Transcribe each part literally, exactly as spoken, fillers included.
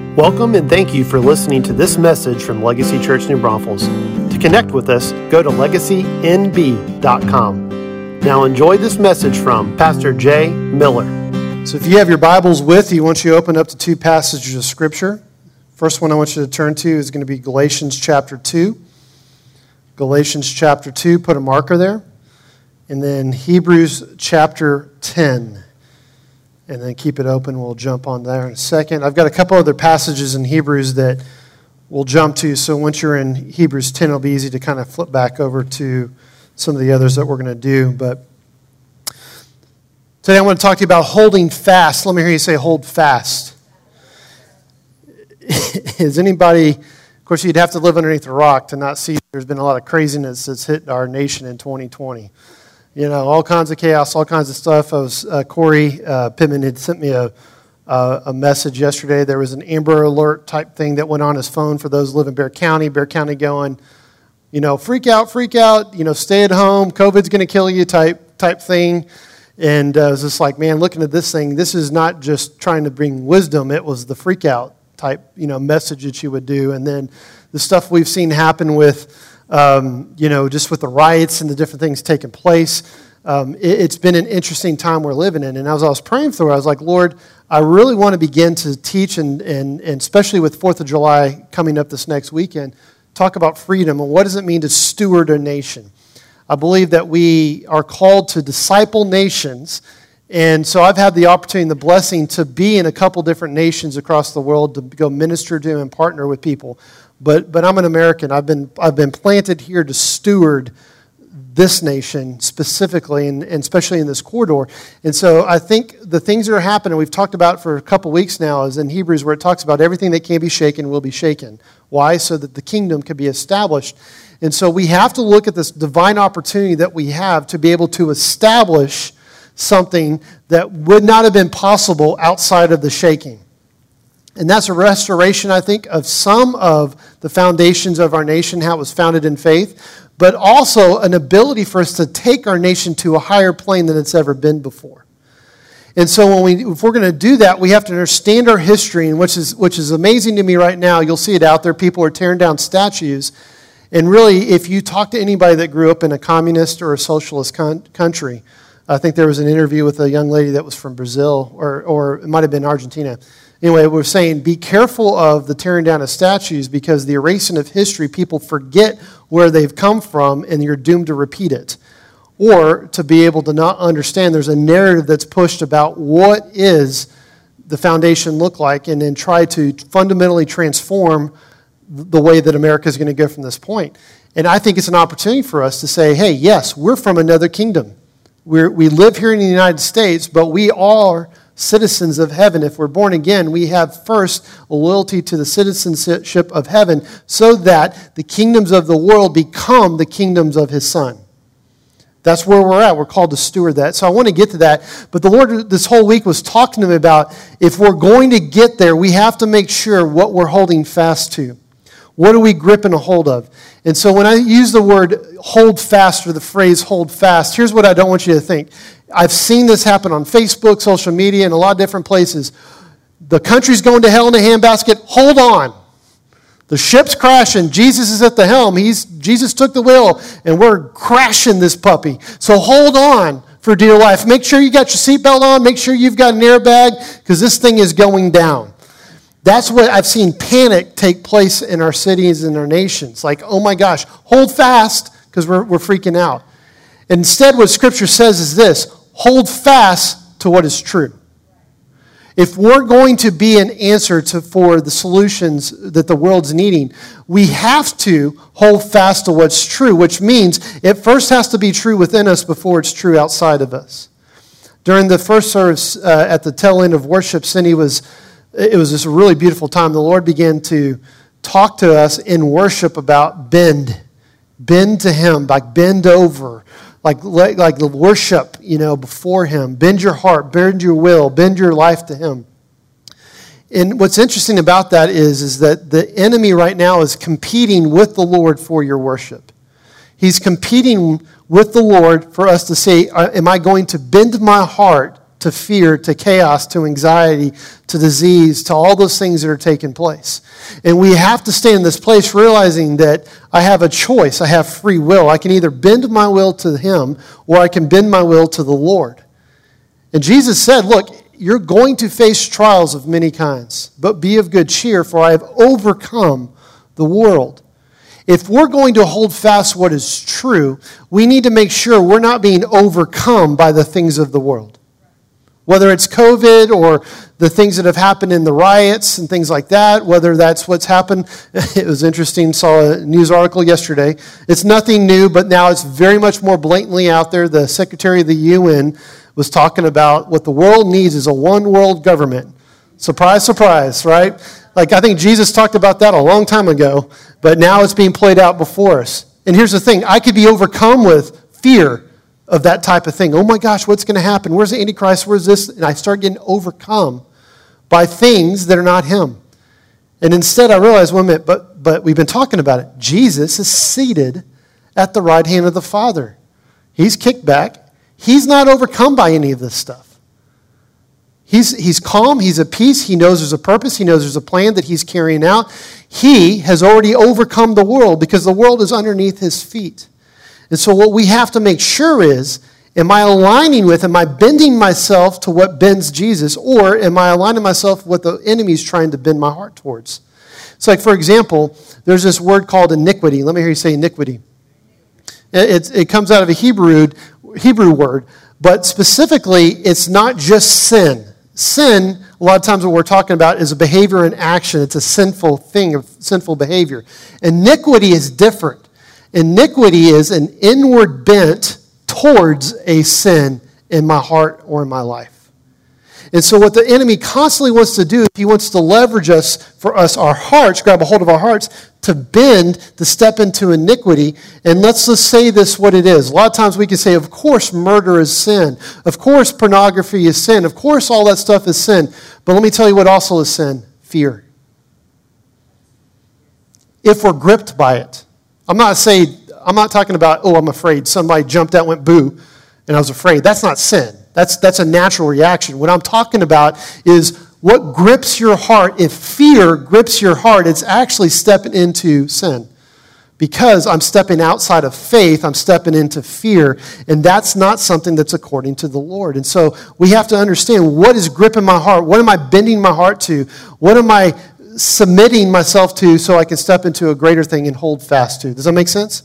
Welcome and thank you for listening to this message from Legacy Church New Braunfels. To connect with us, go to legacy n b dot com. Now enjoy this message from Pastor Jay Miller. So if you have your Bibles with you, I want you to open up to two passages of Scripture. First one I want you to turn to is going to be Galatians chapter two. Galatians chapter two, put a marker there. And then Hebrews chapter ten. And then keep it open. We'll jump on there in a second. I've got a couple other passages in Hebrews that we'll jump to. So once you're in Hebrews ten, it'll be easy to kind of flip back over to some of the others that we're going to do. But today I want to talk to you about holding fast. Let me hear you say hold fast. Is anybody, of course you'd have to live underneath a rock to not see there's been a lot of craziness that's hit our nation in twenty twenty. You know, all kinds of chaos, all kinds of stuff. I was, uh, Corey uh, Pittman had sent me a, uh, a message yesterday. There was an Amber Alert type thing that went on his phone for those who live in Bexar County. Bexar County going, you know, freak out, freak out, you know, stay at home, COVID's going to kill you type type thing. And uh, I was just like, man, looking at this thing, this is not just trying to bring wisdom. It was the freak out type, you know, message that you would do. And then the stuff we've seen happen with, Um, you know, just with the riots and the different things taking place. Um, it, it's been an interesting time we're living in. And as I was praying through, I was like, Lord, I really want to begin to teach, and, and, and especially with fourth of July coming up this next weekend, talk about freedom and what does it mean to steward a nation. I believe that we are called to disciple nations. And so I've had the opportunity and the blessing to be in a couple different nations across the world to go minister to and partner with people. But but I'm an American. I've been I've been planted here to steward this nation specifically, and, and especially in this corridor. And so I think the things that are happening, we've talked about for a couple weeks now, is in Hebrews where it talks about everything that can be shaken will be shaken. Why? So that the kingdom can be established. And so we have to look at this divine opportunity that we have to be able to establish something that would not have been possible outside of the shaking. And that's a restoration, I think, of some of the foundations of our nation, how it was founded in faith, but also an ability for us to take our nation to a higher plane than it's ever been before. And so when we, if we're going to do that, we have to understand our history, and which is which is amazing to me right now. You'll see it out there. People are tearing down statues. And really, if you talk to anybody that grew up in a communist or a socialist con- country, I think there was an interview with a young lady that was from Brazil, or or it might have been Argentina. Anyway, we're saying be careful of the tearing down of statues, because the erasing of history, people forget where they've come from and you're doomed to repeat it. Or to be able to not understand, there's a narrative that's pushed about what is the foundation look like, and then try to fundamentally transform the way that America is going to go from this point. And I think it's an opportunity for us to say, hey, yes, we're from another kingdom. We're, we live here in the United States, but we are citizens of heaven. If we're born again, we have first a loyalty to the citizenship of heaven, so that the kingdoms of the world become the kingdoms of his Son. That's where we're at. We're called to steward that. So I want to get to that. But the Lord this whole week was talking to me about, if we're going to get there, we have to make sure what we're holding fast to. What are we gripping a hold of? And so when I use the word hold fast, or the phrase hold fast, here's what I don't want you to think. I've seen this happen on Facebook, social media, and a lot of different places. The country's going to hell in a handbasket. Hold on. The ship's crashing. Jesus is at the helm. He's Jesus took the wheel, and we're crashing this puppy. So hold on for dear life. Make sure you got your seatbelt on. Make sure you've got an airbag, because this thing is going down. That's what I've seen panic take place in our cities and our nations. Like, oh my gosh, hold fast, because we're, we're freaking out. Instead, what Scripture says is this: hold fast to what is true. If we're going to be an answer to for the solutions that the world's needing, we have to hold fast to what's true, which means it first has to be true within us before it's true outside of us. During the first service, uh, at the tail end of worship, Cindy was, it was just a really beautiful time. The Lord began to talk to us in worship about bend. Bend to Him, like bend over. Like, like the worship, you know, before Him. Bend your heart, bend your will, bend your life to Him. And what's interesting about that is, is that the enemy right now is competing with the Lord for your worship. He's competing with the Lord for us to say, am I going to bend my heart to fear, to chaos, to anxiety, to disease, to all those things that are taking place. And we have to stay in this place realizing that I have a choice. I have free will. I can either bend my will to him or I can bend my will to the Lord. And Jesus said, look, you're going to face trials of many kinds, but be of good cheer, for I have overcome the world. If we're going to hold fast what is true, we need to make sure we're not being overcome by the things of the world. Whether it's COVID or the things that have happened in the riots and things like that, whether that's what's happened. It was interesting, saw a news article yesterday. It's nothing new, but now it's very much more blatantly out there. The Secretary of the U N was talking about what the world needs is a one-world government. Surprise, surprise, right? Like, I think Jesus talked about that a long time ago, but now it's being played out before us. And here's the thing. I could be overcome with fear of that type of thing. Oh my gosh, what's going to happen? Where's the Antichrist? Where's this? And I start getting overcome by things that are not him. And instead I realize, wait a minute, but, but we've been talking about it. Jesus is seated at the right hand of the Father. He's kicked back. He's not overcome by any of this stuff. He's, he's calm, he's at peace, he knows there's a purpose, he knows there's a plan that he's carrying out. He has already overcome the world because the world is underneath his feet. And so what we have to make sure is, am I aligning with, am I bending myself to what bends Jesus, or am I aligning myself with what the enemy's trying to bend my heart towards? It's like, for example, there's this word called iniquity. Let me hear you say iniquity. It, it comes out of a Hebrew, Hebrew word, but specifically, it's not just sin. Sin, a lot of times what we're talking about is a behavior and action. It's a sinful thing, of sinful behavior. Iniquity is different. Iniquity is an inward bent towards a sin in my heart or in my life. And so what the enemy constantly wants to do, he wants to leverage us for us, our hearts, grab a hold of our hearts, to bend, to step into iniquity. And let's just say this what it is. A lot of times we can say, of course murder is sin. Of course pornography is sin. Of course all that stuff is sin. But let me tell you what also is sin. Fear. If we're gripped by it. I'm not saying, I'm not talking about, oh, I'm afraid. Somebody jumped out, went boo, and I was afraid. That's not sin. That's, that's a natural reaction. What I'm talking about is what grips your heart. If fear grips your heart, it's actually stepping into sin. Because I'm stepping outside of faith, I'm stepping into fear, and that's not something that's according to the Lord. And so we have to understand, what is gripping my heart? What am I bending my heart to? What am I submitting myself to so I can step into a greater thing and hold fast to? Does that make sense?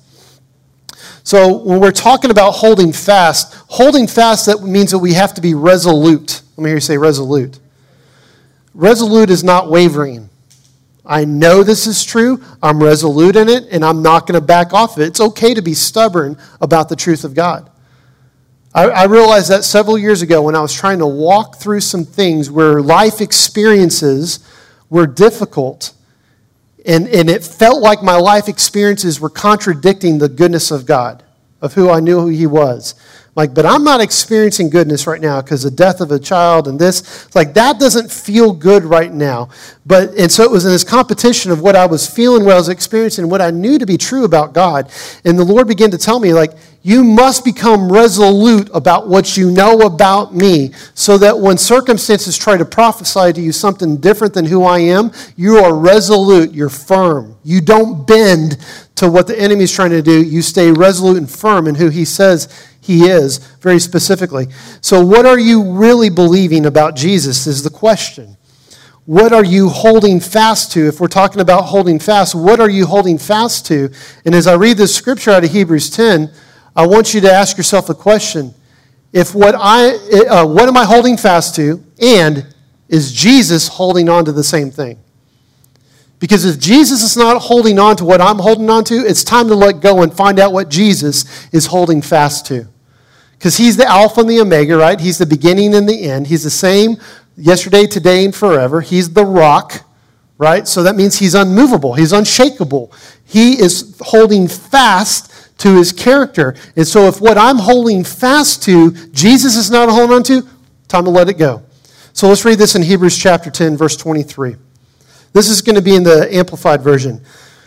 So when we're talking about holding fast, holding fast, that means that we have to be resolute. Let me hear you say resolute. Resolute is not wavering. I know this is true. I'm resolute in it, and I'm not going to back off of it. It's okay to be stubborn about the truth of God. I, I realized that several years ago when I was trying to walk through some things where life experiences were difficult, and, and it felt like my life experiences were contradicting the goodness of God, of who I knew who he was. Like, but I'm not experiencing goodness right now because the death of a child and this. It's like, that doesn't feel good right now. But, and so it was in this competition of what I was feeling, what I was experiencing, what I knew to be true about God. And the Lord began to tell me, like, you must become resolute about what you know about me so that when circumstances try to prophesy to you something different than who I am, you are resolute, you're firm. You don't bend to what the enemy is trying to do. You stay resolute and firm in who he says he is, very specifically. So what are you really believing about Jesus is the question. What are you holding fast to? If we're talking about holding fast, what are you holding fast to? And as I read this scripture out of Hebrews ten, I want you to ask yourself a question. If what I, uh, what am I holding fast to? And is Jesus holding on to the same thing? Because if Jesus is not holding on to what I'm holding on to, it's time to let go and find out what Jesus is holding fast to. Because he's the Alpha and the Omega, right? He's the beginning and the end. He's the same yesterday, today, and forever. He's the rock, right? So that means he's unmovable. He's unshakable. He is holding fast to his character. And so if what I'm holding fast to, Jesus is not holding on to, time to let it go. So let's read this in Hebrews chapter ten, verse twenty-three. This is going to be in the Amplified Version.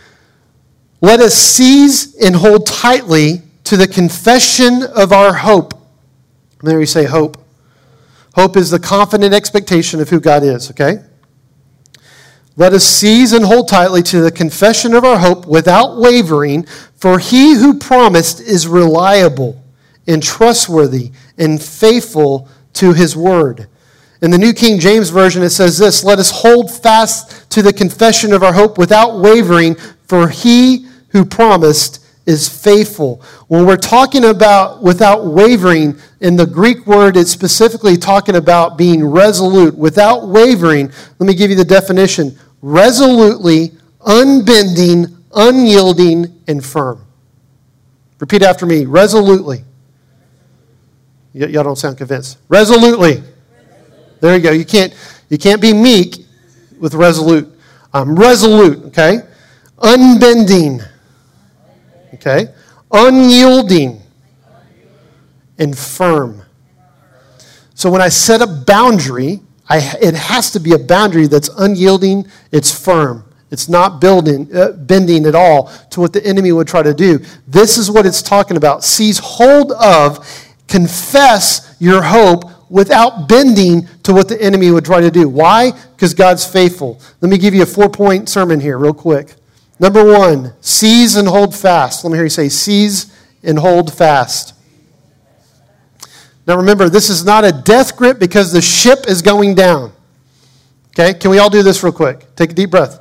Let us seize and hold tightly to the confession of our hope. There you say hope. Hope is the confident expectation of who God is, okay? Let us seize and hold tightly to the confession of our hope without wavering, for he who promised is reliable and trustworthy and faithful to his word. In the New King James Version, it says this, let us hold fast to the confession of our hope without wavering, for he who promised is faithful. When we're talking about without wavering, in the Greek word, it's specifically talking about being resolute. Without wavering, let me give you the definition. Resolutely, unbending, unyielding, and firm. Repeat after me. Resolutely. Y- y'all don't sound convinced. Resolutely. There you go. You can't, you can't be meek with resolute. I'm resolute, okay? Unbending. Okay? Unyielding. And firm. So when I set a boundary, I, it has to be a boundary that's unyielding, it's firm. It's not building, uh, bending at all to what the enemy would try to do. This is what it's talking about. Seize hold of, confess your hope without bending to what the enemy would try to do. Why? Because God's faithful. Let me give you a four-point sermon here real quick. Number one, seize and hold fast. Let me hear you say, seize and hold fast. Now remember, this is not a death grip because the ship is going down. Okay, can we all do this real quick? Take a deep breath.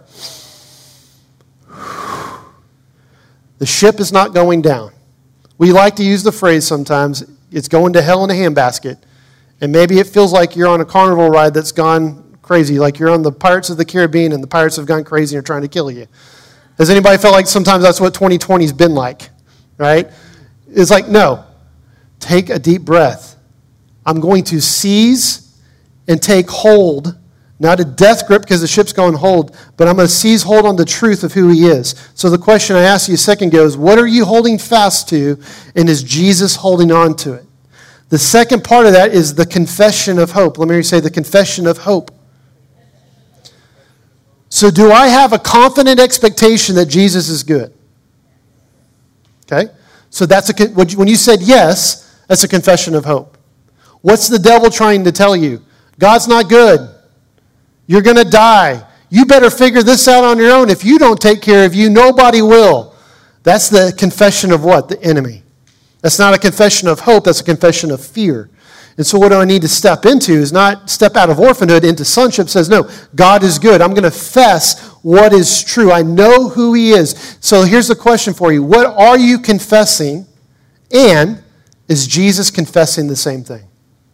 The ship is not going down. We like to use the phrase sometimes, it's going to hell in a handbasket. And maybe it feels like you're on a carnival ride that's gone crazy, like you're on the Pirates of the Caribbean and the pirates have gone crazy and are trying to kill you. Has anybody felt like sometimes that's what twenty twenty's been like, right? It's like, no, take a deep breath. I'm going to seize and take hold, not a death grip because the ship's going hold, but I'm going to seize hold on the truth of who he is. So the question I asked you a second ago is, what are you holding fast to, and is Jesus holding on to it? The second part of that is the confession of hope. Let me say the confession of hope. So do I have a confident expectation that Jesus is good? Okay? So that's a when you said yes, that's a confession of hope. What's the devil trying to tell you? God's not good. You're going to die. You better figure this out on your own. If you don't take care of you, nobody will. That's the confession of what? The enemy. That's not a confession of hope. That's a confession of fear. And so what do I need to step into is not step out of orphanhood into sonship. Says, no, God is good. I'm going to confess what is true. I know who he is. So here's the question for you. What are you confessing? And is Jesus confessing the same thing?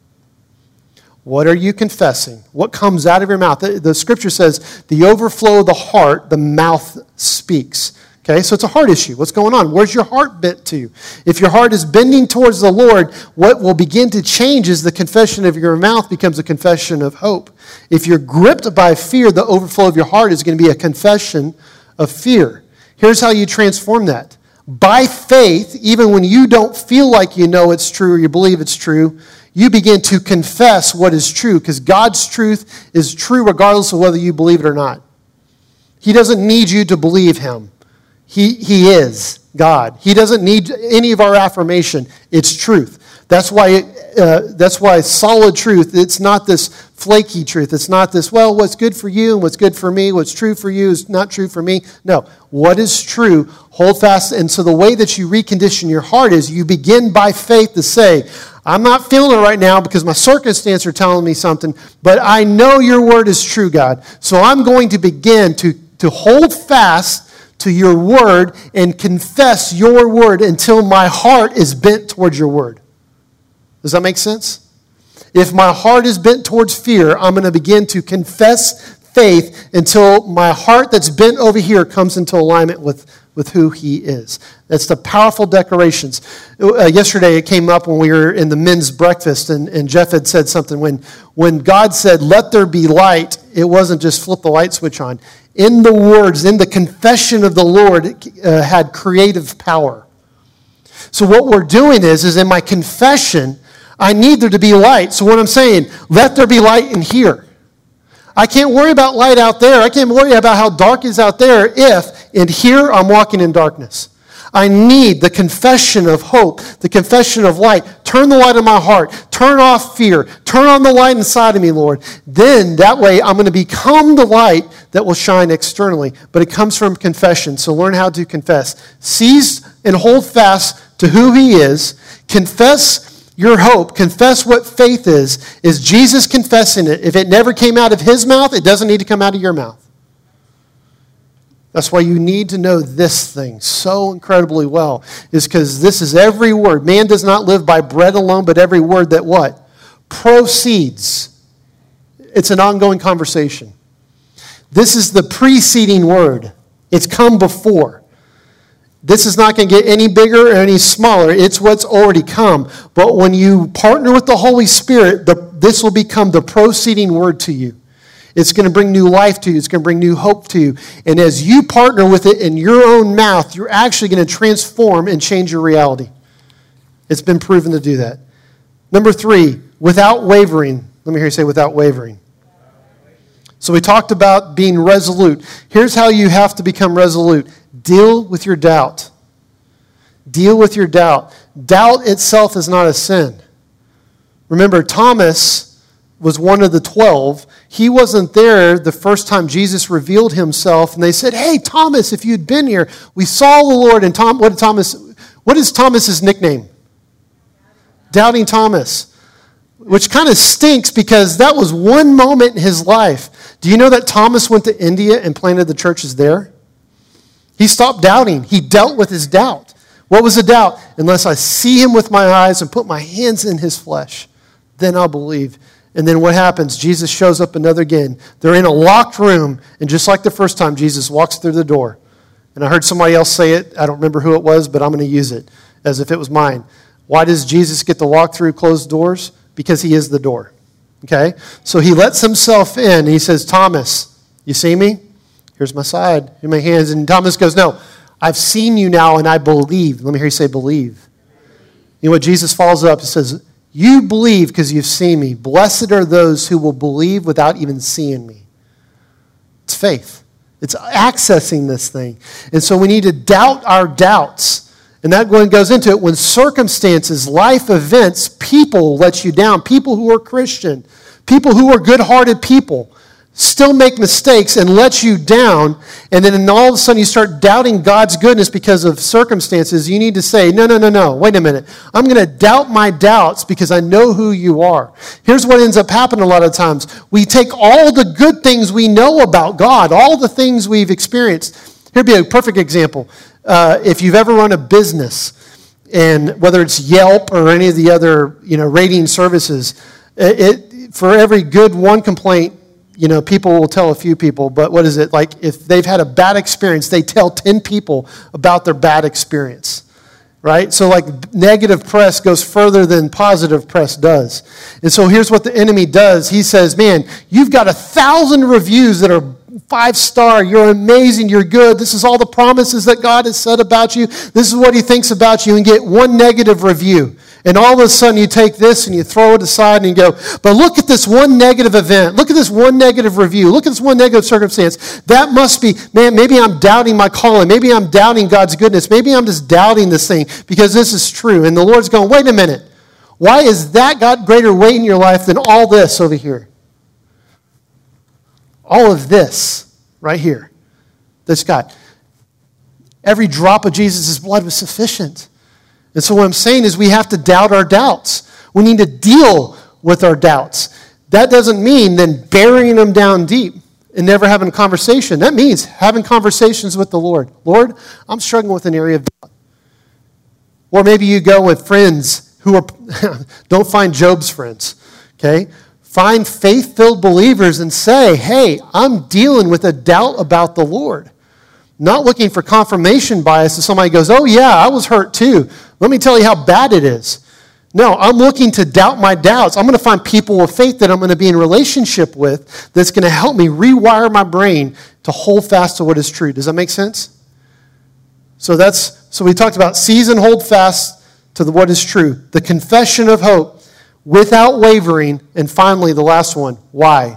What are you confessing? What comes out of your mouth? The, the scripture says, the overflow of the heart, the mouth speaks. Okay, so it's a heart issue. What's going on? Where's your heart bent to? If your heart is bending towards the Lord, what will begin to change is the confession of your mouth becomes a confession of hope. If you're gripped by fear, the overflow of your heart is going to be a confession of fear. Here's how you transform that. By faith, even when you don't feel like you know it's true or you believe it's true, you begin to confess what is true because God's truth is true regardless of whether you believe it or not. He doesn't need you to believe him. He, he is God. He doesn't need any of our affirmation. It's truth. That's why, it, uh, that's why solid truth, it's not this flaky truth. It's not this, well, what's good for you and what's good for me, what's true for you is not true for me. No, what is true, hold fast. And so the way that you recondition your heart is you begin by faith to say, I'm not feeling it right now because my circumstances are telling me something, but I know your word is true, God. So I'm going to begin to, to hold fast to your word and confess your word until my heart is bent towards your word. Does that make sense? If my heart is bent towards fear, I'm going to begin to confess faith until my heart that's bent over here comes into alignment with, with who he is. That's the powerful declarations. Uh, yesterday it came up when we were in the men's breakfast, and, and Jeff had said something. When, when God said, let there be light, it wasn't just flip the light switch on. In the words, in the confession of the Lord, uh, had creative power. So what we're doing is, is in my confession, I need there to be light. So what I'm saying, let there be light in here. I can't worry about light out there. I can't worry about how dark it is out there if in here I'm walking in darkness. I need the confession of hope, the confession of light. Turn the light in my heart. Turn off fear. Turn on the light inside of me, Lord. Then that way I'm going to become the light that will shine externally. But it comes from confession. So learn how to confess. Seize and hold fast to who he is. Confess your hope. Confess what faith is. Is Jesus confessing it? If it never came out of his mouth, it doesn't need to come out of your mouth. That's why you need to know this thing so incredibly well, is because this is every word. Man does not live by bread alone, but every word that what? Proceeds. It's an ongoing conversation. This is the preceding word. It's come before. This is not going to get any bigger or any smaller. It's what's already come. But when you partner with the Holy Spirit, the, this will become the proceeding word to you. It's going to bring new life to you. It's going to bring new hope to you. And as you partner with it in your own mouth, you're actually going to transform and change your reality. It's been proven to do that. Number three, without wavering. Let me hear you say without wavering. So we talked about being resolute. Here's how you have to become resolute. Deal with your doubt. Deal with your doubt. Doubt itself is not a sin. Remember, Thomas was one of the twelve. He wasn't there the first time Jesus revealed himself, and they said, "Hey, Thomas, if you'd been here, we saw the Lord." And Tom, what did Thomas? What is Thomas's nickname? Doubting Thomas, which kind of stinks because that was one moment in his life. Do you know that Thomas went to India and planted the churches there? He stopped doubting. He dealt with his doubt. What was the doubt? Unless I see him with my eyes and put my hands in his flesh, then I'll believe. And then what happens? Jesus shows up another again. They're in a locked room, and just like the first time, Jesus walks through the door. And I heard somebody else say it. I don't remember who it was, but I'm going to use it as if it was mine. Why does Jesus get to walk through closed doors? Because he is the door. Okay? So he lets himself in, and he says, "Thomas, you see me? Here's my side. Here's my hands." And Thomas goes, "No, I've seen you now, and I believe." Let me hear you say believe. You know what? Jesus follows up and says, "You believe because you've seen me. Blessed are those who will believe without even seeing me." It's faith. It's accessing this thing. And so we need to doubt our doubts. And that one goes into it when circumstances, life events, people let you down. People who are Christian, people who are good-hearted people, still make mistakes and let you down, and then all of a sudden you start doubting God's goodness because of circumstances. You need to say, no, no, no, no, wait a minute. I'm going to doubt my doubts because I know who you are. Here's what ends up happening a lot of times. We take all the good things we know about God, all the things we've experienced. Here'd be a perfect example. Uh, if you've ever run a business, and whether it's Yelp or any of the other, you know, rating services, it, it for every good one complaint, you know, people will tell a few people, but what is it? Like if they've had a bad experience, they tell ten people about their bad experience, right? So like negative press goes further than positive press does. And so here's what the enemy does. He says, "Man, you've got a thousand reviews that are five star. You're amazing. You're good. This is all the promises that God has said about you. This is what he thinks about you," and get one negative review. And all of a sudden you take this and you throw it aside and you go, "But look at this one negative event. Look at this one negative review. Look at this one negative circumstance. That must be, man, maybe I'm doubting my calling. Maybe I'm doubting God's goodness. Maybe I'm just doubting this thing because this is true." And the Lord's going, "Wait a minute. Why is that got greater weight in your life than all this over here? All of this right here. This God. Every drop of Jesus' blood was sufficient." And so what I'm saying is we have to doubt our doubts. We need to deal with our doubts. That doesn't mean then burying them down deep and never having a conversation. That means having conversations with the Lord. "Lord, I'm struggling with an area of doubt." Or maybe you go with friends who are, don't find Job's friends, okay? Find faith-filled believers and say, "Hey, I'm dealing with a doubt about the Lord." Not looking for confirmation bias if somebody goes, "Oh yeah, I was hurt too. Let me tell you how bad it is." No, I'm looking to doubt my doubts. I'm going to find people of faith that I'm going to be in relationship with that's going to help me rewire my brain to hold fast to what is true. Does that make sense? So that's so we talked about seize and hold fast to the, what is true. The confession of hope without wavering. And finally, the last one. Why?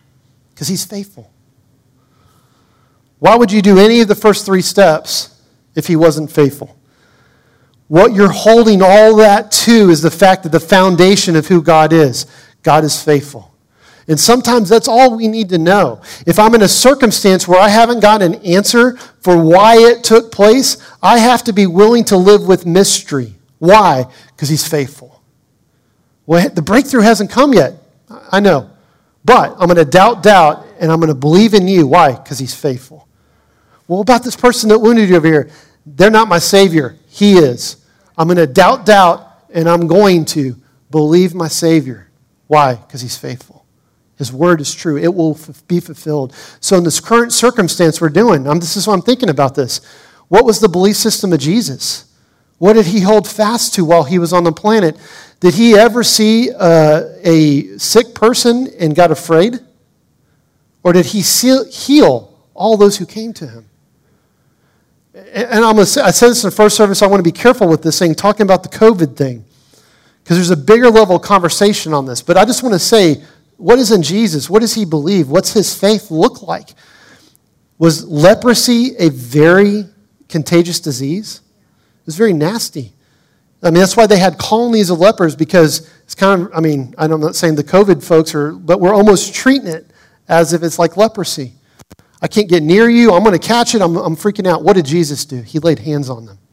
Because he's faithful. Why would you do any of the first three steps if he wasn't faithful. What you're holding all that to is the fact that the foundation of who God is. God is faithful. And sometimes that's all we need to know. If I'm in a circumstance where I haven't got an answer for why it took place, I have to be willing to live with mystery. Why? Because he's faithful. Well, the breakthrough hasn't come yet. I know. But I'm going to doubt, doubt, and I'm going to believe in you. Why? Because he's faithful. Well, what about this person that wounded you over here? They're not my Savior. He is. I'm going to doubt, doubt, and I'm going to believe my Savior. Why? Because he's faithful. His word is true. It will f- be fulfilled. So in this current circumstance we're doing, I'm, this is what I'm thinking about this. What was the belief system of Jesus? What did he hold fast to while he was on the planet? Did he ever see uh, a sick person and got afraid? Or did he seal, heal all those who came to him? And I'm gonna say, I said this in the first service, I want to be careful with this thing, talking about the COVID thing, because there's a bigger level of conversation on this. But I just want to say, what is in Jesus? What does he believe? What's his faith look like? Was leprosy a very contagious disease? It was very nasty. I mean, that's why they had colonies of lepers, because it's kind of, I mean, I'm not saying the COVID folks are, but we're almost treating it as if it's like leprosy. I can't get near you. I'm going to catch it. I'm, I'm freaking out. What did Jesus do? He laid hands on them.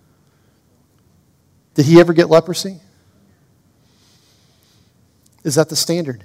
Did he ever get leprosy? Is that the standard?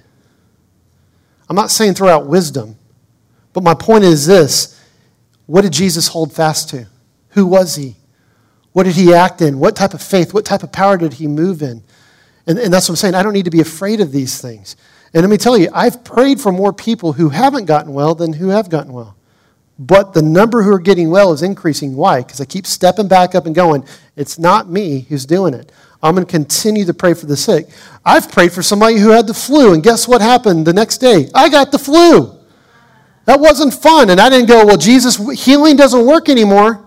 I'm not saying throw out wisdom, but my point is this. What did Jesus hold fast to? Who was he? What did he act in? What type of faith? What type of power did he move in? And, and that's what I'm saying. I don't need to be afraid of these things. And let me tell you, I've prayed for more people who haven't gotten well than who have gotten well. But the number who are getting well is increasing. Why? Because I keep stepping back up and going, it's not me who's doing it. I'm going to continue to pray for the sick. I've prayed for somebody who had the flu, and guess what happened the next day? I got the flu. That wasn't fun. And I didn't go, well, Jesus, healing doesn't work anymore.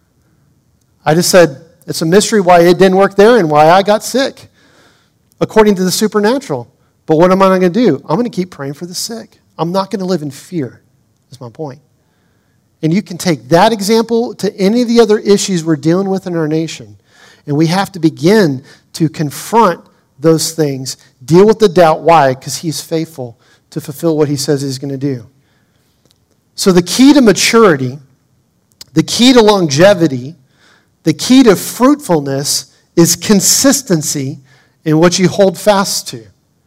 I just said, it's a mystery why it didn't work there and why I got sick, according to the supernatural. But what am I going to do? I'm going to keep praying for the sick. I'm not going to live in fear, is my point. And you can take that example to any of the other issues we're dealing with in our nation. And we have to begin to confront those things, deal with the doubt. Why? Because he's faithful to fulfill what he says he's going to do. So the key to maturity, the key to longevity, the key to fruitfulness is consistency in what you hold fast to.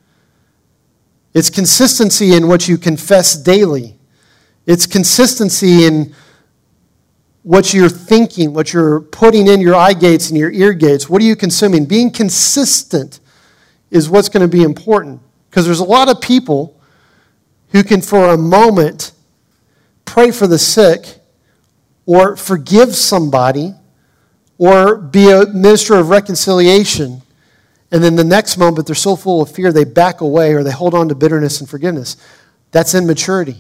It's consistency in what you confess daily. It's consistency in what you're thinking, what you're putting in your eye gates and your ear gates. What are you consuming? Being consistent is what's going to be important. Because there's a lot of people who can, for a moment, pray for the sick or forgive somebody or be a minister of reconciliation. And then the next moment, they're so full of fear, they back away or they hold on to bitterness and forgiveness. That's immaturity.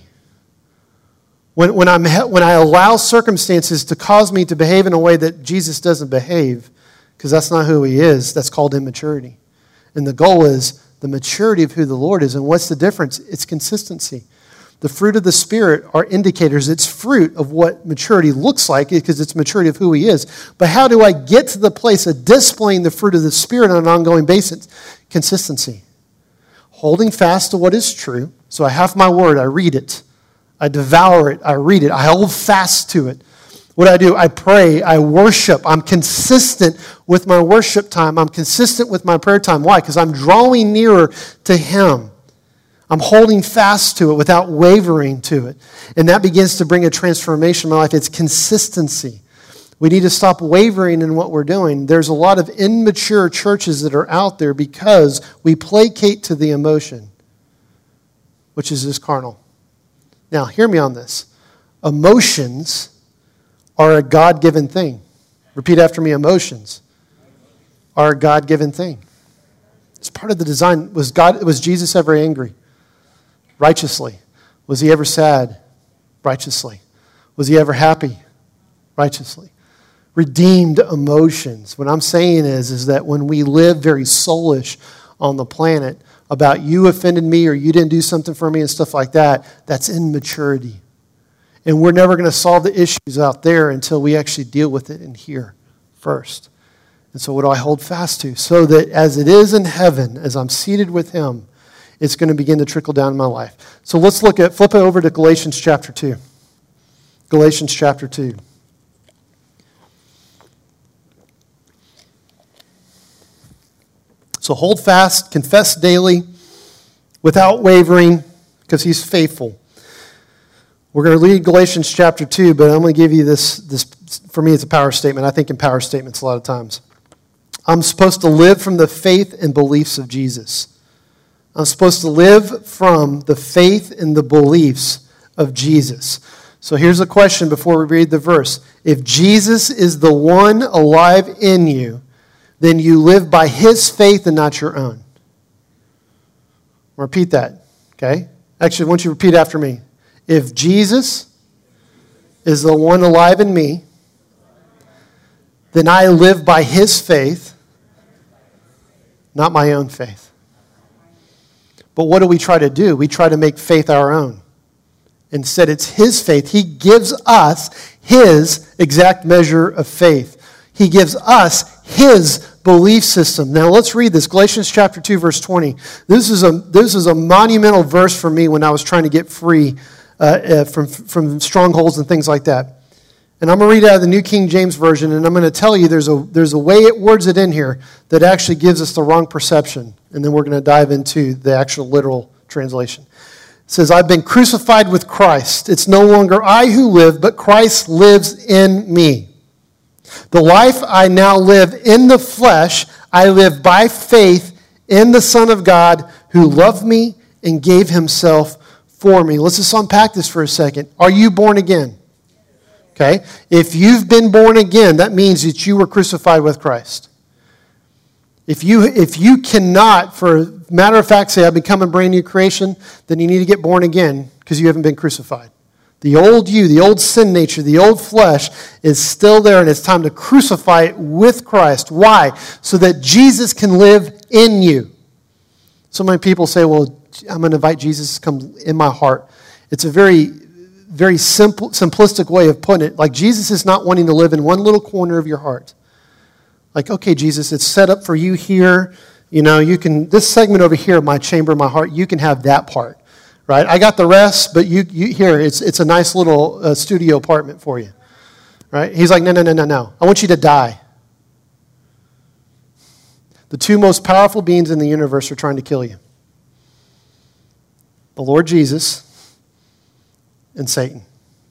When, when, I'm, when I allow circumstances to cause me to behave in a way that Jesus doesn't behave, because that's not who he is, that's called immaturity. And the goal is the maturity of who the Lord is. And what's the difference? It's consistency. The fruit of the Spirit are indicators. It's fruit of what maturity looks like because it's maturity of who he is. But how do I get to the place of displaying the fruit of the Spirit on an ongoing basis? Consistency. Holding fast to what is true. So I have my word. I read it. I devour it. I read it. I hold fast to it. What do I do? I pray. I worship. I'm consistent with my worship time. I'm consistent with my prayer time. Why? Because I'm drawing nearer to him. I'm holding fast to it without wavering to it. And that begins to bring a transformation in my life. It's consistency. We need to stop wavering in what we're doing. There's a lot of immature churches that are out there because we placate to the emotion, which is just carnal. Now, hear me on this. Emotions are a God-given thing. Repeat after me. Emotions are a God-given thing. It's part of the design. Was God? Was Jesus ever angry? Righteously. Was he ever sad? Righteously. Was he ever happy? Righteously. Redeemed emotions. What I'm saying is, is that when we live very soulish on the planet about you offended me or you didn't do something for me and stuff like that, that's immaturity. And we're never going to solve the issues out there until we actually deal with it in here first. And so what do I hold fast to? So that as it is in heaven, as I'm seated with him, it's going to begin to trickle down in my life. So let's look at, flip it over to Galatians chapter two. Galatians chapter two. So hold fast, confess daily, without wavering, because he's faithful. We're going to read Galatians chapter two, but I'm going to give you this, this, for me it's a power statement. I think in power statements a lot of times. I'm supposed to live from the faith and beliefs of Jesus. I'm supposed to live from the faith and the beliefs of Jesus. So here's a question before we read the verse. If Jesus is the one alive in you, then you live by his faith and not your own. I'll repeat that, okay? Actually, I want you to repeat after me. If Jesus is the one alive in me, then I live by his faith, not my own faith. But what do we try to do? We try to make faith our own. Instead, it's his faith. He gives us his exact measure of faith. He gives us his belief system. Now let's read this. Galatians chapter two, verse twenty. This is a, this is a monumental verse for me when I was trying to get free uh, uh, from, from strongholds and things like that. And I'm going to read out of the New King James Version, and I'm going to tell you there's a, there's a way it words it in here that actually gives us the wrong perception. And then we're going to dive into the actual literal translation. It says, I've been crucified with Christ. It's no longer I who live, but Christ lives in me. The life I now live in the flesh, I live by faith in the Son of God who loved me and gave himself for me. Let's just unpack this for a second. Are you born again? Okay? If you've been born again, that means that you were crucified with Christ. If you, if you cannot, for a matter of fact, say, I've become a brand new creation, then you need to get born again because you haven't been crucified. The old you, the old sin nature, the old flesh is still there, and it's time to crucify it with Christ. Why? So that Jesus can live in you. So many people say, well, I'm going to invite Jesus to come in my heart. It's a very, very simple, simplistic way of putting it. Like, Jesus is not wanting to live in one little corner of your heart. Like, okay, Jesus, it's set up for you here. You know, you can, this segment over here, my chamber, my heart, you can have that part. Right? I got the rest, but you, you here, it's it's a nice little uh, studio apartment for you. Right? He's like, no, no, no, no, no. I want you to die. The two most powerful beings in the universe are trying to kill you. The Lord Jesus and Satan.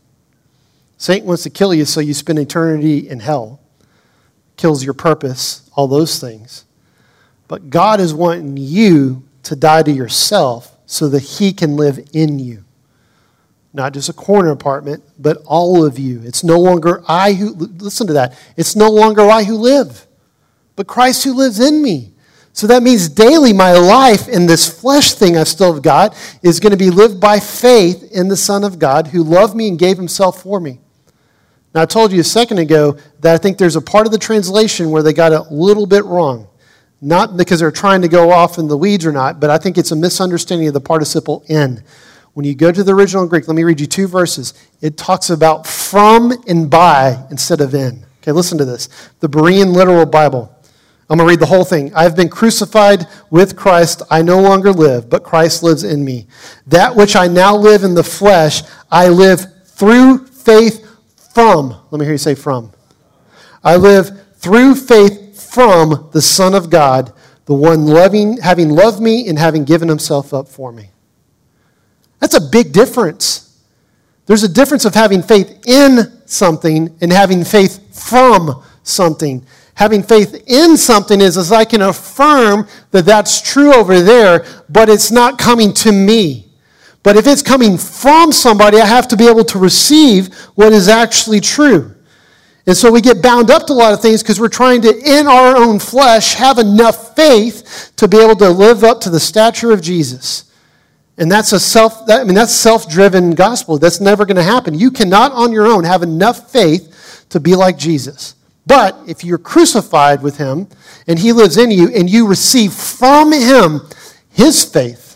Satan wants to kill you so you spend eternity in hell. Kills your purpose, all those things. But God is wanting you to die to yourself so that he can live in you. Not just a corner apartment, but all of you. It's no longer I who, listen to that, it's no longer I who live, but Christ who lives in me. So that means daily my life in this flesh thing I still have got is going to be lived by faith in the Son of God who loved me and gave himself for me. Now I told you a second ago that I think there's a part of the translation where they got it a little bit wrong. Not because they're trying to go off in the weeds or not, but I think it's a misunderstanding of the participle in. When you go to the original Greek, let me read you two verses. It talks about from and by instead of in. Okay, listen to this. The Berean Literal Bible. I'm going to read the whole thing. I've been crucified with Christ. I no longer live, but Christ lives in me. That which I now live in the flesh, I live through faith from. Let me hear you say from. I live through faith from the Son of God, the one loving, having loved me and having given himself up for me. That's a big difference. There's a difference of having faith in something and having faith from something. Having faith in something is as I can affirm that that's true over there, but it's not coming to me. But if it's coming from somebody, I have to be able to receive what is actually true. And so we get bound up to a lot of things because we're trying to, in our own flesh, have enough faith to be able to live up to the stature of Jesus. And that's a self, that, I mean, that's self-driven gospel. That's never going to happen. You cannot on your own have enough faith to be like Jesus. But if you're crucified with him and he lives in you and you receive from him his faith,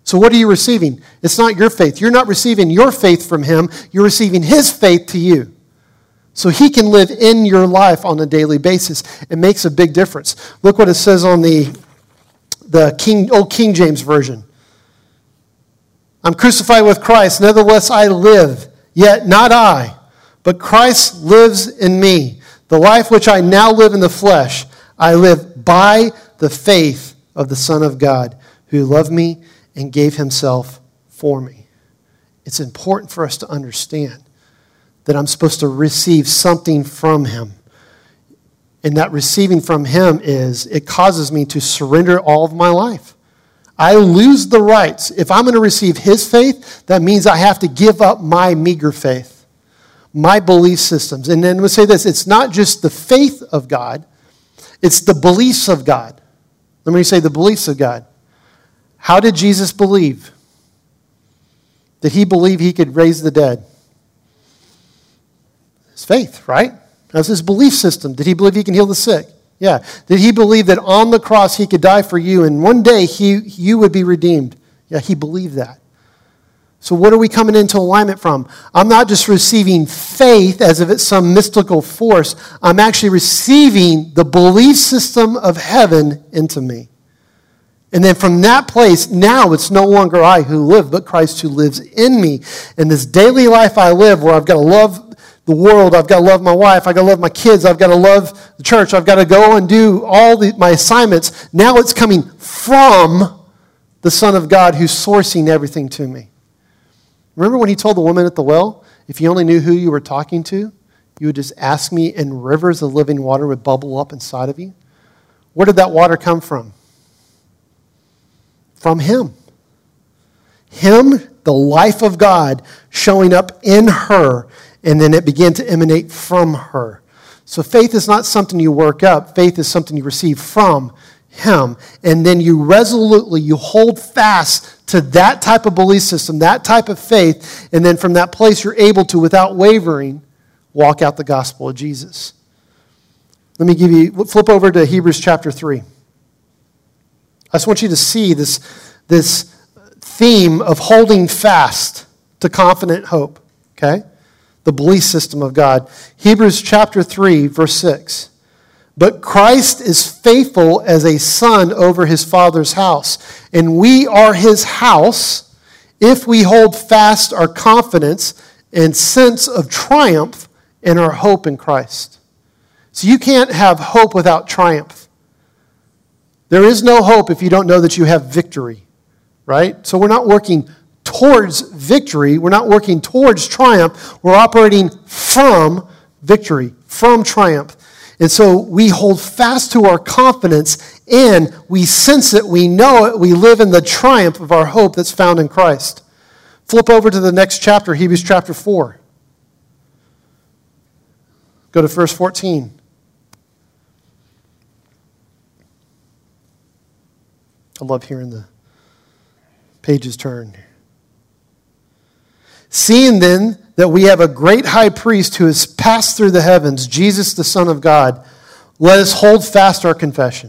So what are you receiving? It's not your faith. You're not receiving your faith from him. You're receiving his faith to you. So he can live in your life on a daily basis. It makes a big difference. Look what it says on the, the King, old King James Version. I'm crucified with Christ. Nevertheless I live, yet not I, but Christ lives in me. The life which I now live in the flesh, I live by the faith of the Son of God, who loved me and gave himself for me. It's important for us to understand that I'm supposed to receive something from him. And that receiving from him is, it causes me to surrender all of my life. I lose the rights. If I'm going to receive his faith, that means I have to give up my meager faith, my belief systems. And then we'll say this, it's not just the faith of God, it's the beliefs of God. Let me say the beliefs of God. How did Jesus believe? Did he believe he could raise the dead? His faith, right? That's his belief system. Did he believe he can heal the sick? Yeah. Did he believe that on the cross he could die for you and one day he, you would be redeemed? Yeah, he believed that. So what are we coming into alignment from? I'm not just receiving faith as if it's some mystical force. I'm actually receiving the belief system of heaven into me. And then from that place, now it's no longer I who live, but Christ who lives in me. In this daily life I live where I've got to love the world, I've got to love my wife, I've got to love my kids, I've got to love the church, I've got to go and do all the, my assignments. Now it's coming from the Son of God who's sourcing everything to me. Remember when he told the woman at the well, if you only knew who you were talking to, you would just ask me and rivers of living water would bubble up inside of you? Where did that water come from? From him. Him, the life of God, showing up in her, and then it began to emanate from her. So faith is not something you work up. Faith is something you receive from him. And then you resolutely, you hold fast to that type of belief system, that type of faith, and then from that place you're able to, without wavering, walk out the gospel of Jesus. Let me give you, flip over to Hebrews chapter three. I just want you to see this, this theme of holding fast to confident hope, okay? The belief system of God. Hebrews chapter three, verse six. But Christ is faithful as a son over his Father's house, and we are his house if we hold fast our confidence and sense of triumph in our hope in Christ. So you can't have hope without triumph. There is no hope if you don't know that you have victory, right? So we're not working towards victory. We're not working towards triumph. We're operating from victory, from triumph. And so we hold fast to our confidence and we sense it, we know it, we live in the triumph of our hope that's found in Christ. Flip over to the next chapter, Hebrews chapter four. Go to verse fourteen. I love hearing the pages turn. Seeing then that we have a great high priest who has passed through the heavens, Jesus the Son of God, let us hold fast our confession.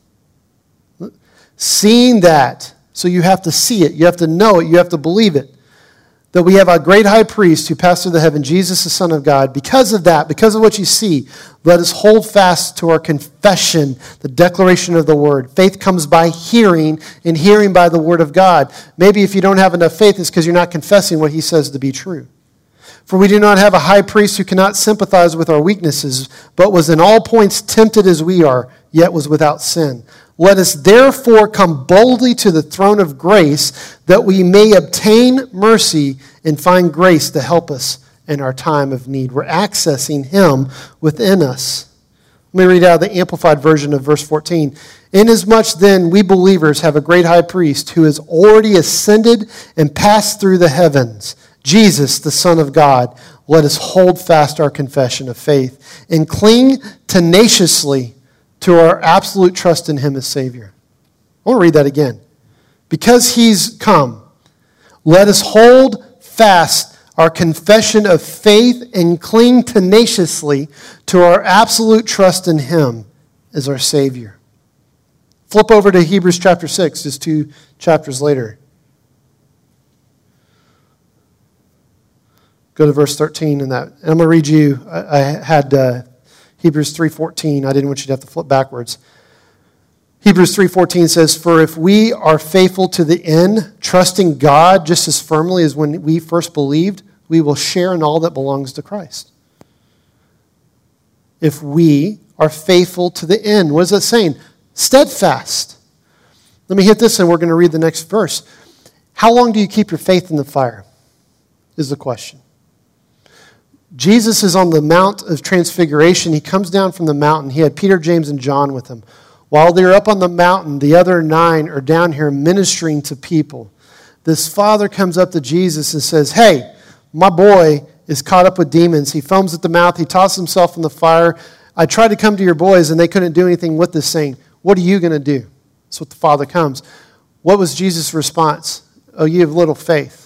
Seeing that, so you have to see it, you have to know it, you have to believe it, that we have a great high priest who passed through the heaven, Jesus the Son of God. Because of that, because of what you see, let us hold fast to our confession, the declaration of the word. Faith comes by hearing, and hearing by the word of God. Maybe if you don't have enough faith, it's because you're not confessing what he says to be true. For we do not have a high priest who cannot sympathize with our weaknesses, but was in all points tempted as we are, yet was without sin. Let us therefore come boldly to the throne of grace, that we may obtain mercy and find grace to help us in our time of need. We're accessing him within us. Let me read out the Amplified version of verse fourteen. Inasmuch then we believers have a great high priest who has already ascended and passed through the heavens, Jesus, the Son of God, let us hold fast our confession of faith and cling tenaciously to our absolute trust in him as Savior. I want to read that again. Because he's come, let us hold fast our confession of faith and cling tenaciously to our absolute trust in him as our Savior. Flip over to Hebrews chapter six, just two chapters later. Go to verse thirteen in that. And I'm going to read you, I, I had uh, Hebrews three fourteen. I didn't want you to have to flip backwards. Hebrews three fourteen says, "For if we are faithful to the end, trusting God just as firmly as when we first believed, we will share in all that belongs to Christ." If we are faithful to the end. What is that saying? Steadfast. Let me hit this and we're going to read the next verse. How long do you keep your faith in the fire? Is the question. Jesus is on the Mount of Transfiguration. He comes down from the mountain. He had Peter, James, and John with him. While they're up on the mountain, the other nine are down here ministering to people. This father comes up to Jesus and says, "Hey, my boy is caught up with demons. He foams at the mouth. He tosses himself in the fire. I tried to come to your boys, and they couldn't do anything with this thing. What are you going to do?" That's what the father comes. What was Jesus' response? "Oh, you have little faith."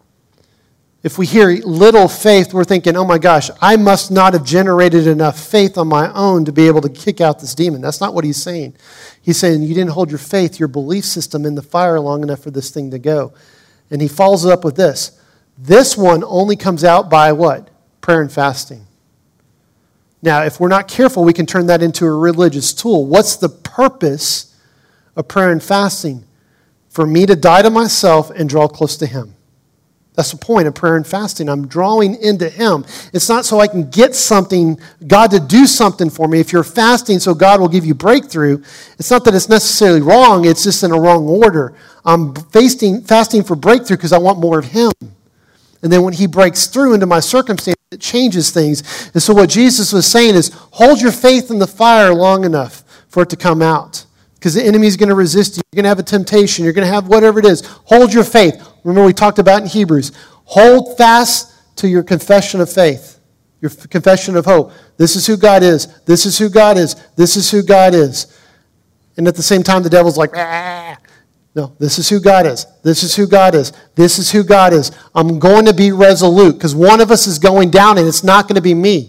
If we hear little faith, we're thinking, oh my gosh, I must not have generated enough faith on my own to be able to kick out this demon. That's not what he's saying. He's saying you didn't hold your faith, your belief system in the fire long enough for this thing to go. And he follows it up with this. This one only comes out by what? Prayer and fasting. Now, if we're not careful, we can turn that into a religious tool. What's the purpose of prayer and fasting? For me to die to myself and draw close to Him. That's the point of prayer and fasting. I'm drawing into Him. It's not so I can get something, God to do something for me. If you're fasting so God will give you breakthrough, it's not that it's necessarily wrong, it's just in a wrong order. I'm fasting, fasting for breakthrough because I want more of Him. And then when He breaks through into my circumstance, it changes things. And so what Jesus was saying is, hold your faith in the fire long enough for it to come out. Because the enemy's going to resist you. You're going to have a temptation. You're going to have whatever it is. Hold your faith. Remember we talked about in Hebrews. Hold fast to your confession of faith. Your confession of hope. This is who God is. This is who God is. This is who God is. And at the same time, the devil's like, ah. No, this is who God is. This is who God is. This is who God is. I'm going to be resolute because one of us is going down and it's not going to be me.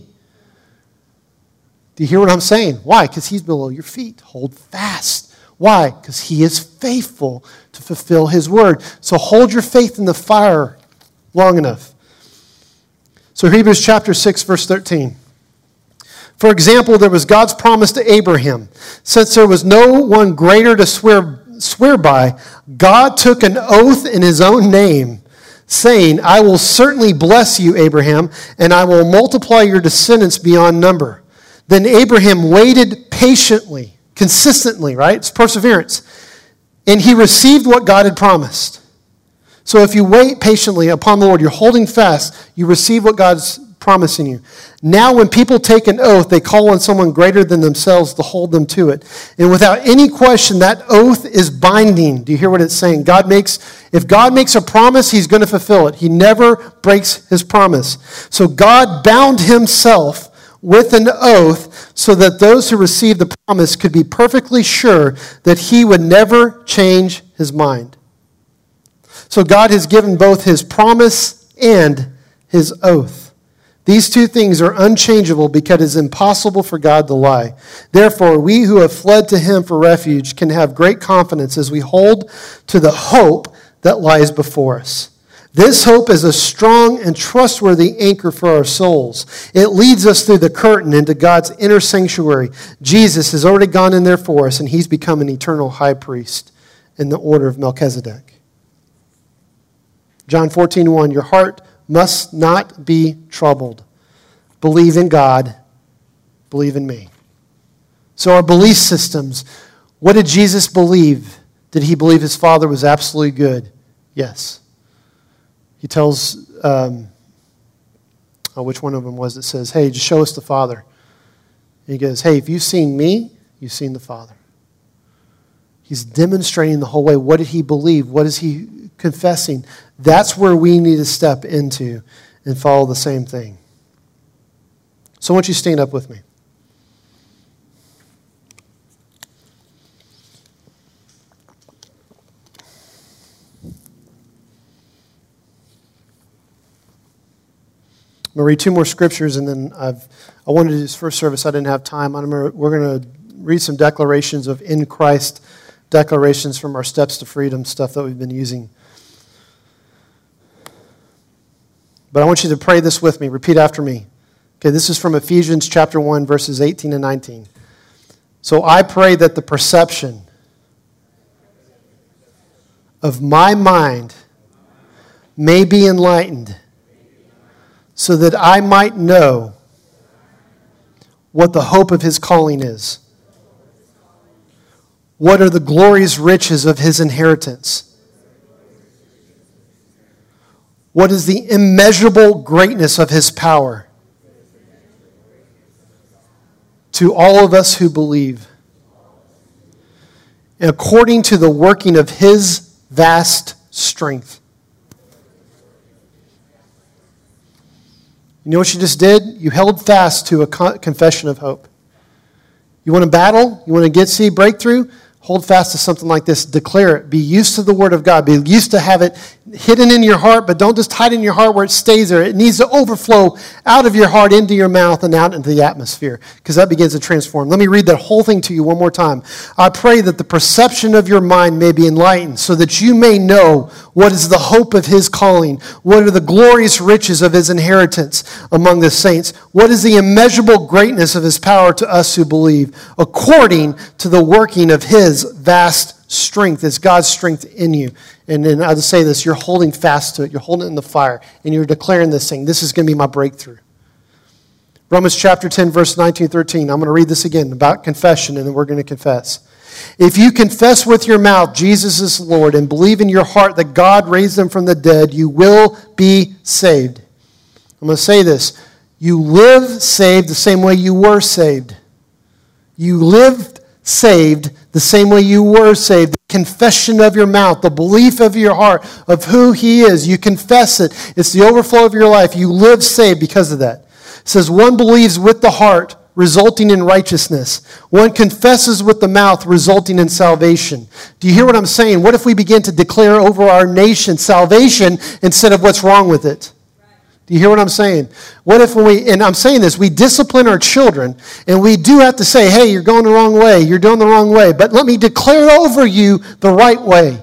Do you hear what I'm saying? Why? Because He's below your feet. Hold fast. Why? Because He is faithful to fulfill His word. So hold your faith in the fire long enough. So Hebrews chapter six, verse thirteen. For example, there was God's promise to Abraham. Since there was no one greater to swear, swear by, God took an oath in His own name, saying, I will certainly bless you, Abraham, and I will multiply your descendants beyond number. Then Abraham waited patiently, consistently, right? It's perseverance. And he received what God had promised. So if you wait patiently upon the Lord, you're holding fast, you receive what God's promising you. Now when people take an oath, they call on someone greater than themselves to hold them to it. And without any question, that oath is binding. Do you hear what it's saying? God makes, if God makes a promise, He's going to fulfill it. He never breaks His promise. So God bound Himself with an oath so that those who received the promise could be perfectly sure that He would never change His mind. So God has given both His promise and His oath. These two things are unchangeable because it is impossible for God to lie. Therefore, we who have fled to Him for refuge can have great confidence as we hold to the hope that lies before us. This hope is a strong and trustworthy anchor for our souls. It leads us through the curtain into God's inner sanctuary. Jesus has already gone in there for us, and He's become an eternal high priest in the order of Melchizedek. John fourteen one, your heart must not be troubled. Believe in God. Believe in me. So our belief systems, what did Jesus believe? Did He believe His Father was absolutely good? Yes. He tells, um, oh, which one of them was it says, hey, just show us the Father. And he goes, hey, if you've seen me, you've seen the Father. He's demonstrating the whole way. What did He believe? What is He confessing? That's where we need to step into and follow the same thing. So I want you to stand up with me. I'm going to read two more scriptures, and then I've, I wanted to do this first service. I didn't have time. I'm gonna, we're going to read some declarations of in Christ, declarations from our Steps to Freedom stuff that we've been using. But I want you to pray this with me. Repeat after me. Okay, this is from Ephesians chapter one, verses eighteen and nineteen. So I pray that the perception of my mind may be enlightened, so that I might know what the hope of his calling is. What are the glorious riches of his inheritance? What is the immeasurable greatness of his power to all of us who believe, according to the working of his vast strength? You know what you just did? You held fast to a confession of hope. You want to battle? You want to get see breakthrough? Hold fast to something like this. Declare it. Be used to the Word of God. Be used to have it hidden in your heart, but don't just hide it in your heart where it stays there. It needs to overflow out of your heart into your mouth and out into the atmosphere, because that begins to transform. Let me read that whole thing to you one more time. I pray that the perception of your mind may be enlightened, so that you may know what is the hope of his calling, what are the glorious riches of his inheritance among the saints, what is the immeasurable greatness of his power to us who believe, according to the working of his vast strength. It's God's strength in you. And then I'll just say this, you're holding fast to it. You're holding it in the fire. And you're declaring this thing. This is going to be my breakthrough. Romans chapter ten, verse nineteen, thirteen. I'm going to read this again about confession, and then we're going to confess. If you confess with your mouth Jesus is Lord and believe in your heart that God raised him from the dead, you will be saved. I'm going to say this. You live saved the same way you were saved. You lived saved the same way you were saved. The confession of your mouth, the belief of your heart of who he is. You confess it. It's the overflow of your life. You live saved because of that. It says one believes with the heart, resulting in righteousness. One confesses with the mouth, resulting in salvation. Do you hear what I'm saying? What if we begin to declare over our nation salvation instead of what's wrong with it? Do you hear what I'm saying? What if when we, and I'm saying this, we discipline our children, and we do have to say, hey, you're going the wrong way, you're doing the wrong way, but let me declare over you the right way.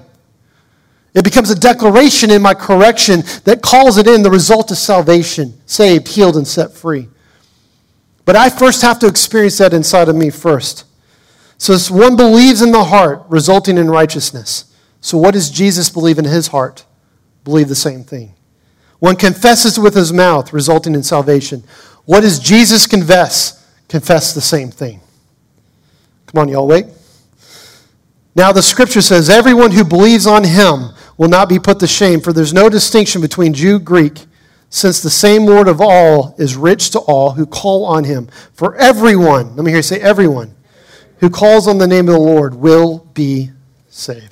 It becomes a declaration in my correction that calls it in the result of salvation, saved, healed, and set free. But I first have to experience that inside of me first. So one believes in the heart, resulting in righteousness. So what does Jesus believe in his heart? Believe the same thing. One confesses with his mouth, resulting in salvation. What does Jesus confess? Confess the same thing. Come on, y'all, wait. Now the scripture says, everyone who believes on him will not be put to shame, for there's no distinction between Jew and Greek, since the same Lord of all is rich to all who call on him. For everyone, let me hear you say everyone, who calls on the name of the Lord will be saved.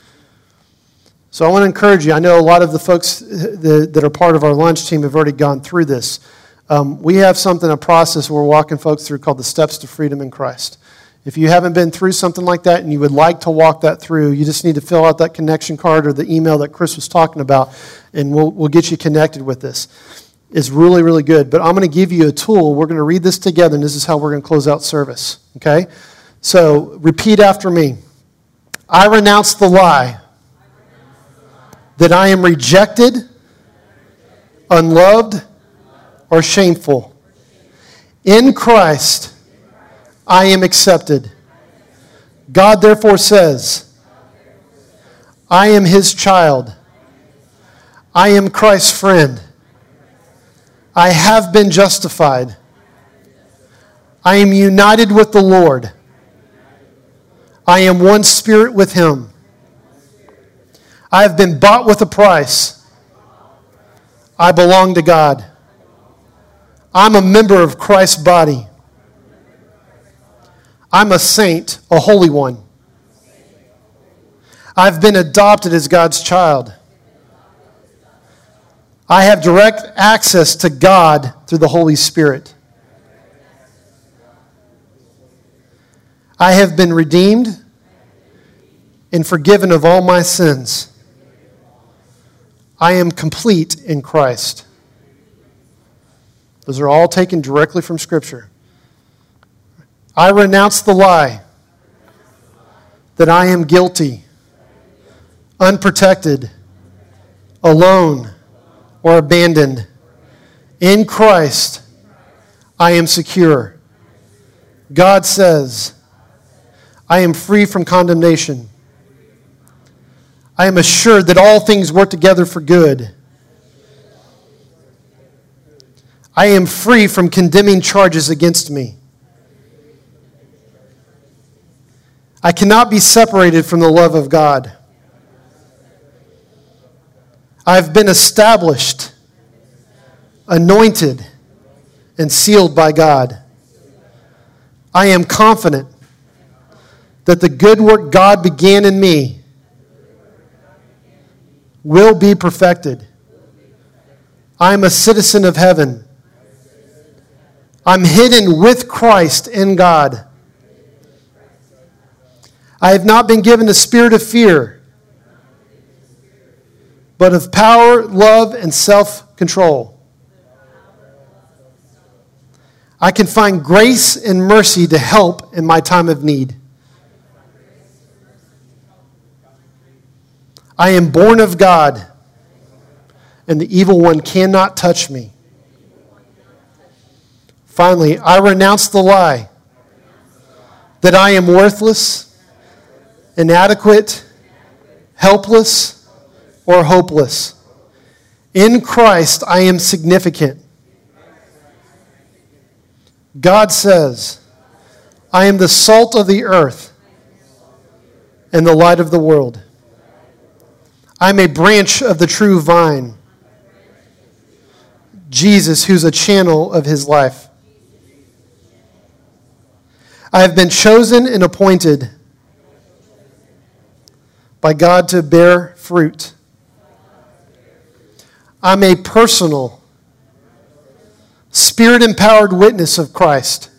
So I want to encourage you. I know a lot of the folks that are part of our lunch team have already gone through this. Um, we have something, a process we're walking folks through called the Steps to Freedom in Christ. If you haven't been through something like that and you would like to walk that through, you just need to fill out that connection card or the email that Chris was talking about, and we'll, we'll get you connected with this. It's really, really good. But I'm going to give you a tool. We're going to read this together, and this is how we're going to close out service. Okay? So repeat after me. I renounce the lie that I am rejected, unloved, or shameful. In Christ, I am accepted. God therefore says, I am his child. I am Christ's friend. I have been justified. I am united with the Lord. I am one spirit with him. I have been bought with a price. I belong to God. I'm a member of Christ's body. I'm a saint, a holy one. I've been adopted as God's child. I have direct access to God through the Holy Spirit. I have been redeemed and forgiven of all my sins. I am complete in Christ. Those are all taken directly from Scripture. I renounce the lie that I am guilty, unprotected, alone, or abandoned. In Christ, I am secure. God says, I am free from condemnation. I am assured that all things work together for good. I am free from condemning charges against me. I cannot be separated from the love of God. I have been established, anointed, and sealed by God. I am confident that the good work God began in me will be perfected. I am a citizen of heaven. I'm hidden with Christ in God. I have not been given a spirit of fear, but of power, love, and self-control. I can find grace and mercy to help in my time of need. I am born of God, and the evil one cannot touch me. Finally, I renounce the lie that I am worthless, inadequate, helpless, or hopeless. In Christ, I am significant. God says, I am the salt of the earth and the light of the world. I am a branch of the true vine, Jesus, who's a channel of his life. I have been chosen and appointed by God to bear fruit. I'm a personal, Spirit-empowered witness of Christ.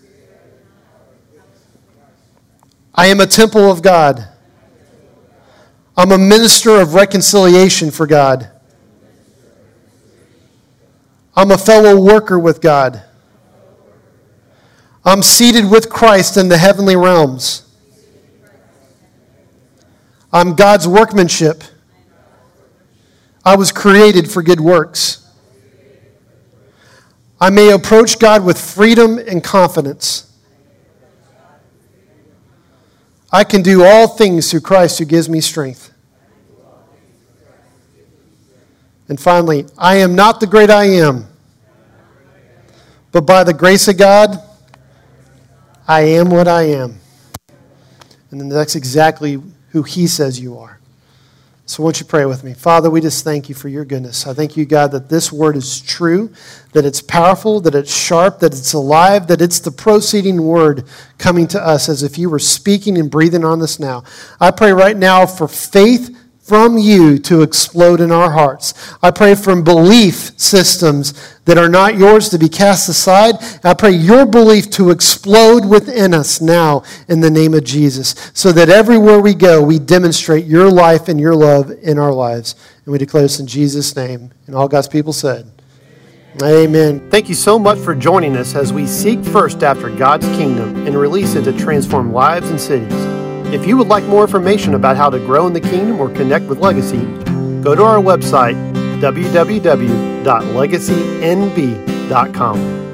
I am a temple of God. I'm a minister of reconciliation for God. I'm a fellow worker with God. I'm seated with Christ in the heavenly realms. I'm God's workmanship. I was created for good works. I may approach God with freedom and confidence. I can do all things through Christ who gives me strength. And finally, I am not the great I am, but by the grace of God, I am what I am. And then that's exactly who he says you are. So won't you pray with me? Father, we just thank you for your goodness. I thank you, God, that this word is true, that it's powerful, that it's sharp, that it's alive, that it's the proceeding word coming to us as if you were speaking and breathing on us now. I pray right now for faith from you to explode in our hearts. I pray from belief systems that are not yours to be cast aside. I pray your belief to explode within us now in the name of Jesus, so that everywhere we go, we demonstrate your life and your love in our lives. And we declare this in Jesus' name. And all God's people said, amen. Thank you so much for joining us as we seek first after God's kingdom and release it to transform lives and cities. If you would like more information about how to grow in the kingdom or connect with Legacy, go to our website, w w w dot legacy n b dot com.